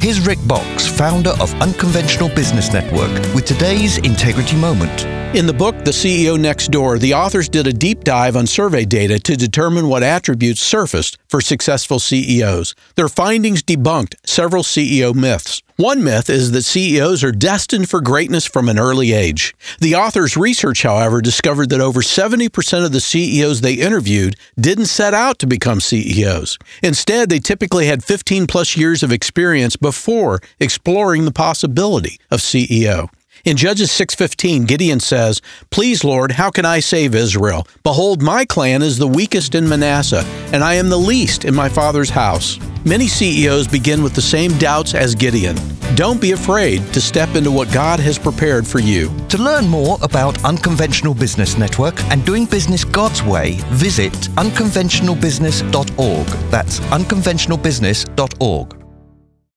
Here's Rick Box, founder of Unconventional Business Network, with today's Integrity Moment. In the book, The CEO Next Door, the authors did a deep dive on survey data to determine what attributes surfaced for successful CEOs. Their findings debunked several CEO myths. One myth is that CEOs are destined for greatness from an early age. The authors' research, however, discovered that over 70% of the CEOs they interviewed didn't set out to become CEOs. Instead, they typically had 15-plus years of experience before exploring the possibility of CEO. In Judges 6:15, Gideon says, "Please, Lord, how can I save Israel? Behold, my clan is the weakest in Manasseh, and I am the least in my father's house." Many CEOs begin with the same doubts as Gideon. Don't be afraid to step into what God has prepared for you. To learn more about Unconventional Business Network and doing business God's way, visit unconventionalbusiness.org. That's unconventionalbusiness.org.